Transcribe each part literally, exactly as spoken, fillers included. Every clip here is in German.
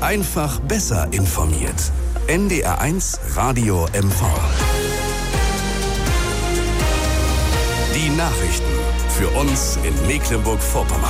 Einfach besser informiert. N D R eins Radio M V. Die Nachrichten für uns in Mecklenburg-Vorpommern.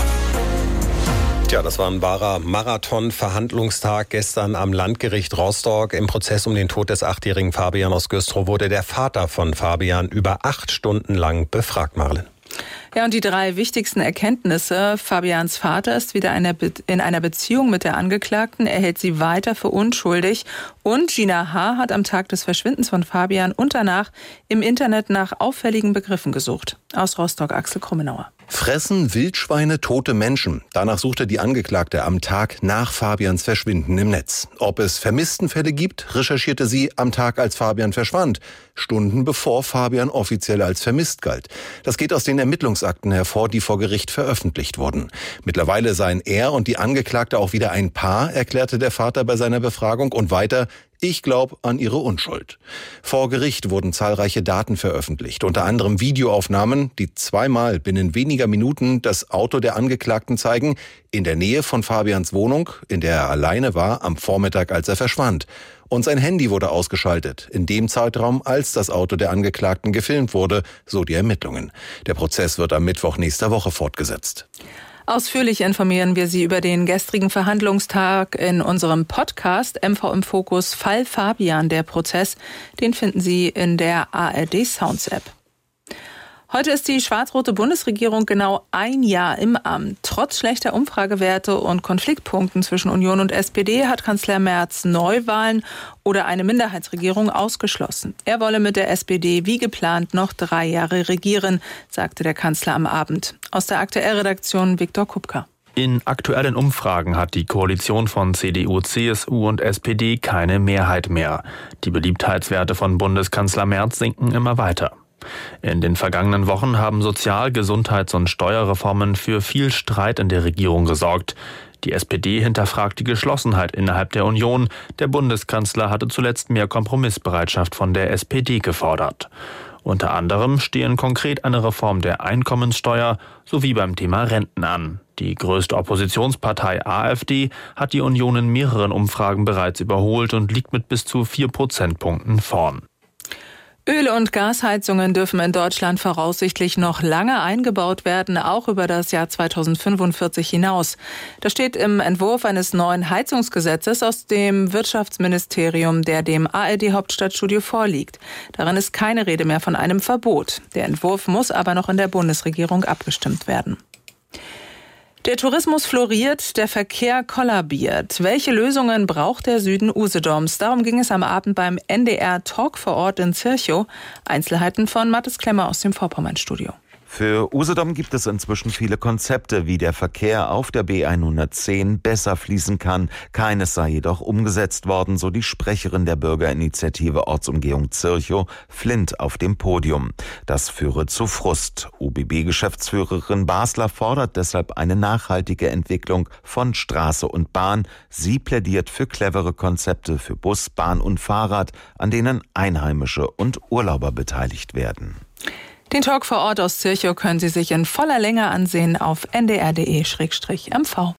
Tja, das war ein wahrer Marathon-Verhandlungstag gestern am Landgericht Rostock. Im Prozess um den Tod des achtjährigen Fabian aus Güstrow wurde der Vater von Fabian über acht Stunden lang befragt, Marlen. Ja, und die drei wichtigsten Erkenntnisse. Fabians Vater ist wieder in einer Beziehung mit der Angeklagten. Er hält sie weiter für unschuldig. Und Gina H. hat am Tag des Verschwindens von Fabian und danach im Internet nach auffälligen Begriffen gesucht. Aus Rostock, Axel Krummenauer. Fressen Wildschweine tote Menschen? Danach suchte die Angeklagte am Tag nach Fabians Verschwinden im Netz. Ob es Vermisstenfälle gibt, recherchierte sie am Tag, als Fabian verschwand. Stunden bevor Fabian offiziell als vermisst galt. Das geht aus den Ermittlungsakten hervor, die vor Gericht veröffentlicht wurden. Mittlerweile seien er und die Angeklagte auch wieder ein Paar, erklärte der Vater bei seiner Befragung, und weiter: Ich glaube an ihre Unschuld. Vor Gericht wurden zahlreiche Daten veröffentlicht, unter anderem Videoaufnahmen, die zweimal binnen weniger Minuten das Auto der Angeklagten zeigen, in der Nähe von Fabians Wohnung, in der er alleine war, am Vormittag, als er verschwand. Und sein Handy wurde ausgeschaltet, in dem Zeitraum, als das Auto der Angeklagten gefilmt wurde, so die Ermittlungen. Der Prozess wird am Mittwoch nächster Woche fortgesetzt. Ausführlich informieren wir Sie über den gestrigen Verhandlungstag in unserem Podcast M V im Fokus Fall Fabian, der Prozess. Den finden Sie in der A R D Sounds App. Heute ist die schwarz-rote Bundesregierung genau ein Jahr im Amt. Trotz schlechter Umfragewerte und Konfliktpunkten zwischen Union und S P D hat Kanzler Merz Neuwahlen oder eine Minderheitsregierung ausgeschlossen. Er wolle mit der S P D wie geplant noch drei Jahre regieren, sagte der Kanzler am Abend. Aus der Aktuell-Redaktion Viktor Kupka. In aktuellen Umfragen hat die Koalition von C D U, C S U und S P D keine Mehrheit mehr. Die Beliebtheitswerte von Bundeskanzler Merz sinken immer weiter. In den vergangenen Wochen haben Sozial-, Gesundheits- und Steuerreformen für viel Streit in der Regierung gesorgt. Die S P D hinterfragt die Geschlossenheit innerhalb der Union. Der Bundeskanzler hatte zuletzt mehr Kompromissbereitschaft von der S P D gefordert. Unter anderem stehen konkret eine Reform der Einkommenssteuer sowie beim Thema Renten an. Die größte Oppositionspartei AfD hat die Union in mehreren Umfragen bereits überholt und liegt mit bis zu vier Prozentpunkten vorn. Öl- und Gasheizungen dürfen in Deutschland voraussichtlich noch lange eingebaut werden, auch über das Jahr zweitausendfünfundvierzig hinaus. Das steht im Entwurf eines neuen Heizungsgesetzes aus dem Wirtschaftsministerium, der dem A R D-Hauptstadtstudio vorliegt. Darin ist keine Rede mehr von einem Verbot. Der Entwurf muss aber noch in der Bundesregierung abgestimmt werden. Der Tourismus floriert, der Verkehr kollabiert. Welche Lösungen braucht der Süden Usedoms? Darum ging es am Abend beim N D R Talk vor Ort in Zirchow. Einzelheiten von Mathis Klemmer aus dem Vorpommern-Studio. Für Usedom gibt es inzwischen viele Konzepte, wie der Verkehr auf der B hundertzehn besser fließen kann. Keines sei jedoch umgesetzt worden, so die Sprecherin der Bürgerinitiative Ortsumgehung Zirchow, Flint, auf dem Podium. Das führe zu Frust. U B B-Geschäftsführerin Basler fordert deshalb eine nachhaltige Entwicklung von Straße und Bahn. Sie plädiert für clevere Konzepte für Bus, Bahn und Fahrrad, an denen Einheimische und Urlauber beteiligt werden. Den Talk vor Ort aus Zirchow können Sie sich in voller Länge ansehen auf n d r punkt d e slash m v.